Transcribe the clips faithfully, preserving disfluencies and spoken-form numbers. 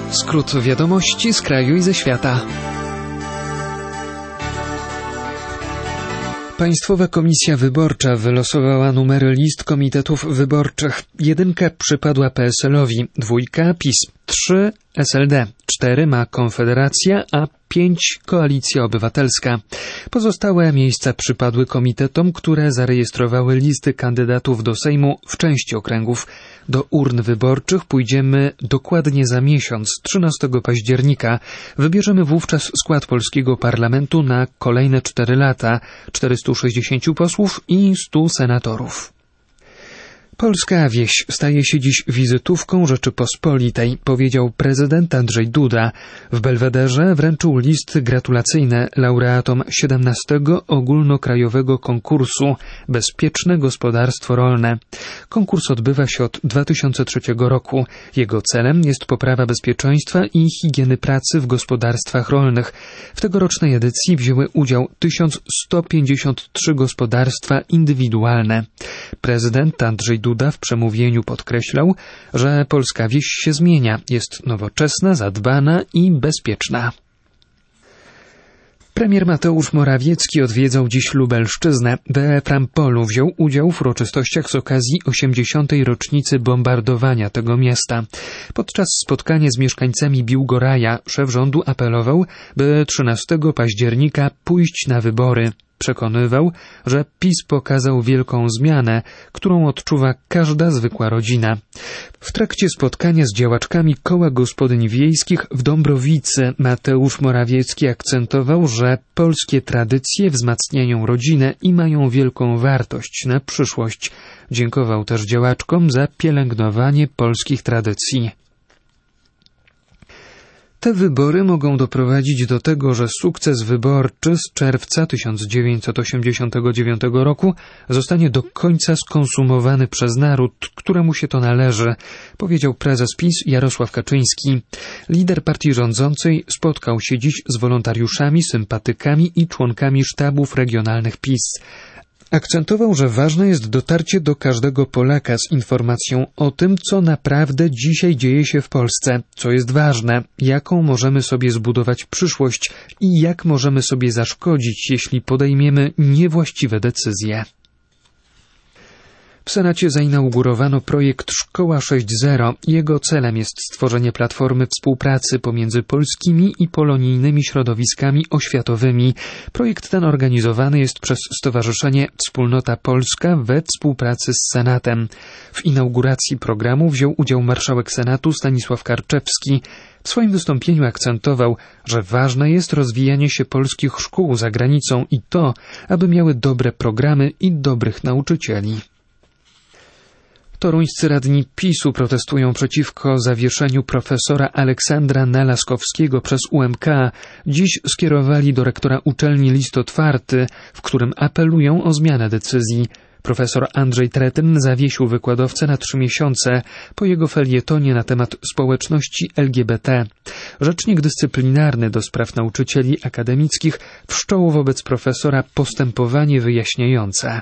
Skrót wiadomości z kraju i ze świata. Państwowa Komisja Wyborcza wylosowała numery list komitetów wyborczych. Jedynka przypadła P S L-owi, dwójka PiS, trzy S L D, cztery ma Konfederacja, a pięć Koalicja Obywatelska. Pozostałe miejsca przypadły komitetom, które zarejestrowały listy kandydatów do Sejmu w części okręgów. Do urn wyborczych pójdziemy dokładnie za miesiąc, trzynastego października. Wybierzemy wówczas skład polskiego parlamentu na kolejne cztery lata, czterystu sześćdziesięciu posłów i stu senatorów. Polska wieś staje się dziś wizytówką Rzeczypospolitej, powiedział prezydent Andrzej Duda. W Belwederze wręczył listy gratulacyjne laureatom siedemnastego ogólnokrajowego konkursu Bezpieczne Gospodarstwo Rolne. Konkurs odbywa się od dwa tysiące trzeciego roku. Jego celem jest poprawa bezpieczeństwa i higieny pracy w gospodarstwach rolnych. W tegorocznej edycji wzięły udział tysiąc sto pięćdziesiąt trzy gospodarstwa indywidualne. Prezydent Andrzej Duda w przemówieniu podkreślał, że polska wieś się zmienia, jest nowoczesna, zadbana i bezpieczna. Premier Mateusz Morawiecki odwiedzał dziś Lubelszczyznę. We Frampolu wziął udział w uroczystościach z okazji osiemdziesiątej rocznicy bombardowania tego miasta. Podczas spotkania z mieszkańcami Biłgoraja szef rządu apelował, by trzynastego października pójść na wybory. Przekonywał, że PiS pokazał wielką zmianę, którą odczuwa każda zwykła rodzina. W trakcie spotkania z działaczkami Koła Gospodyń Wiejskich w Dąbrowicy Mateusz Morawiecki akcentował, że polskie tradycje wzmacniają rodzinę i mają wielką wartość na przyszłość. Dziękował też działaczkom za pielęgnowanie polskich tradycji. Te wybory mogą doprowadzić do tego, że sukces wyborczy z czerwca tysiąc dziewięćset osiemdziesiątego dziewiątego roku zostanie do końca skonsumowany przez naród, któremu się to należy, powiedział prezes PiS Jarosław Kaczyński. Lider partii rządzącej spotkał się dziś z wolontariuszami, sympatykami i członkami sztabów regionalnych PiS. Akcentował, że ważne jest dotarcie do każdego Polaka z informacją o tym, co naprawdę dzisiaj dzieje się w Polsce, co jest ważne, jaką możemy sobie zbudować przyszłość i jak możemy sobie zaszkodzić, jeśli podejmiemy niewłaściwe decyzje. W Senacie zainaugurowano projekt Szkoła sześć zero. Jego celem jest stworzenie platformy współpracy pomiędzy polskimi i polonijnymi środowiskami oświatowymi. Projekt ten organizowany jest przez Stowarzyszenie Wspólnota Polska we współpracy z Senatem. W inauguracji programu wziął udział marszałek Senatu Stanisław Karczewski. W swoim wystąpieniu akcentował, że ważne jest rozwijanie się polskich szkół za granicą i to, aby miały dobre programy i dobrych nauczycieli. Toruńscy radni PiS-u protestują przeciwko zawieszeniu profesora Aleksandra Nalaskowskiego przez U M K. Dziś skierowali do rektora uczelni list otwarty, w którym apelują o zmianę decyzji. Profesor Andrzej Tretyn zawiesił wykładowcę na trzy miesiące po jego felietonie na temat społeczności L G B T. Rzecznik dyscyplinarny do spraw nauczycieli akademickich wszczął wobec profesora postępowanie wyjaśniające.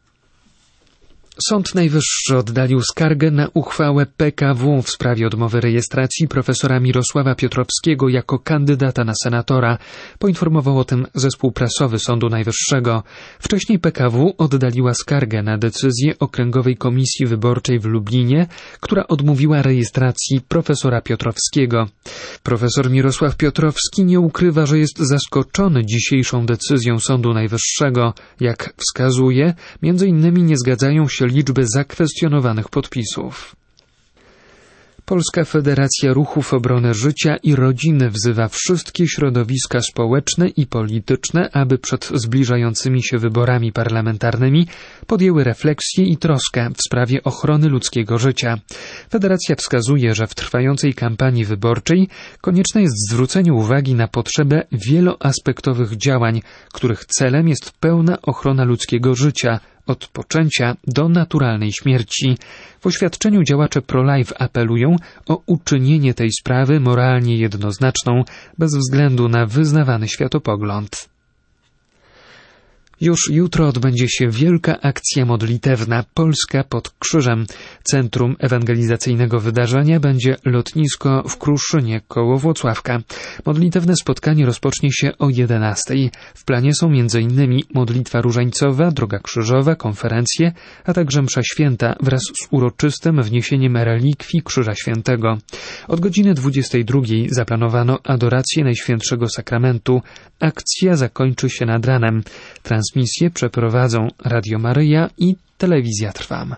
Sąd Najwyższy oddalił skargę na uchwałę P K W w sprawie odmowy rejestracji profesora Mirosława Piotrowskiego jako kandydata na senatora. Poinformował o tym zespół prasowy Sądu Najwyższego. Wcześniej P K W oddaliła skargę na decyzję Okręgowej Komisji Wyborczej w Lublinie, która odmówiła rejestracji profesora Piotrowskiego. Profesor Mirosław Piotrowski nie ukrywa, że jest zaskoczony dzisiejszą decyzją Sądu Najwyższego. Jak wskazuje, między innymi nie zgadzają się liczby zakwestionowanych podpisów. Polska Federacja Ruchów Obrony Życia i Rodziny wzywa wszystkie środowiska społeczne i polityczne, aby przed zbliżającymi się wyborami parlamentarnymi podjęły refleksję i troskę w sprawie ochrony ludzkiego życia. Federacja wskazuje, że w trwającej kampanii wyborczej konieczne jest zwrócenie uwagi na potrzebę wieloaspektowych działań, których celem jest pełna ochrona ludzkiego życia, od poczęcia do naturalnej śmierci. W oświadczeniu działacze pro-life apelują o uczynienie tej sprawy moralnie jednoznaczną, bez względu na wyznawany światopogląd. Już jutro odbędzie się wielka akcja modlitewna Polska pod krzyżem. Centrum ewangelizacyjnego wydarzenia będzie lotnisko w Kruszynie koło Włocławka. Modlitewne spotkanie rozpocznie się o jedenastej. W planie są między innymi modlitwa różańcowa, droga krzyżowa, konferencje, a także msza święta wraz z uroczystym wniesieniem relikwii Krzyża Świętego. Od godziny dwudziestej drugiej zaplanowano adorację Najświętszego Sakramentu. Akcja zakończy się nad ranem. Transmisję przeprowadzą Radio Maryja i Telewizja Trwam.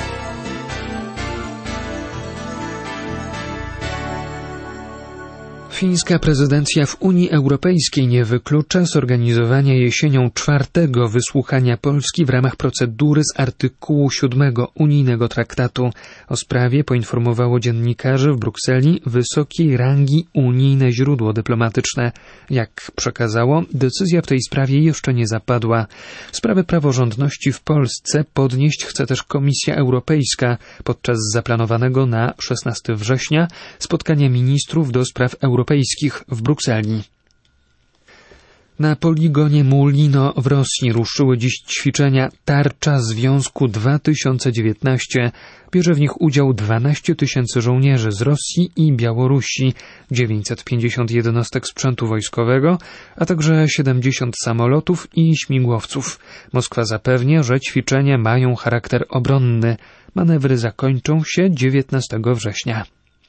Fińska prezydencja w Unii Europejskiej nie wyklucza zorganizowania jesienią czwartego wysłuchania Polski w ramach procedury z artykułu siódmego unijnego traktatu. O sprawie poinformowało dziennikarzy w Brukseli wysokiej rangi unijne źródło dyplomatyczne. Jak przekazało, decyzja w tej sprawie jeszcze nie zapadła. Sprawę praworządności w Polsce podnieść chce też Komisja Europejska podczas zaplanowanego na szesnastego września spotkania ministrów do spraw europejskich w Brukseli. Na poligonie Mulino w Rosji ruszyły dziś ćwiczenia Tarcza Związku dwa tysiące dziewiętnaście. Bierze w nich udział dwanaście tysięcy żołnierzy z Rosji i Białorusi, dziewięćset pięćdziesiąt jednostek sprzętu wojskowego, a także siedemdziesiąt samolotów i śmigłowców. Moskwa zapewnia, że ćwiczenia mają charakter obronny. Manewry zakończą się dziewiętnastego września.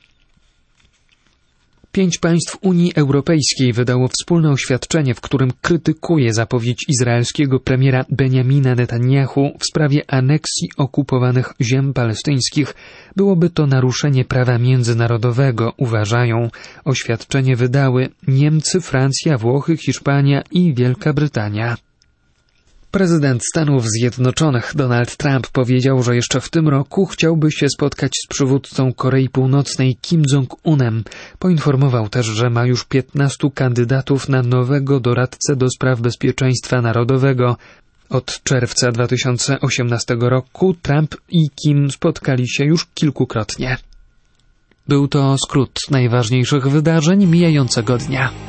Pięć państw Unii Europejskiej wydało wspólne oświadczenie, w którym krytykuje zapowiedź izraelskiego premiera Benjamina Netanjahu w sprawie aneksji okupowanych ziem palestyńskich. Byłoby to naruszenie prawa międzynarodowego, uważają. Oświadczenie wydały Niemcy, Francja, Włochy, Hiszpania i Wielka Brytania. Prezydent Stanów Zjednoczonych Donald Trump powiedział, że jeszcze w tym roku chciałby się spotkać z przywódcą Korei Północnej Kim Jong-unem. Poinformował też, że ma już piętnastu kandydatów na nowego doradcę do spraw bezpieczeństwa narodowego. Od czerwca dwa tysiące osiemnastego roku Trump i Kim spotkali się już kilkukrotnie. Był to skrót najważniejszych wydarzeń mijającego dnia.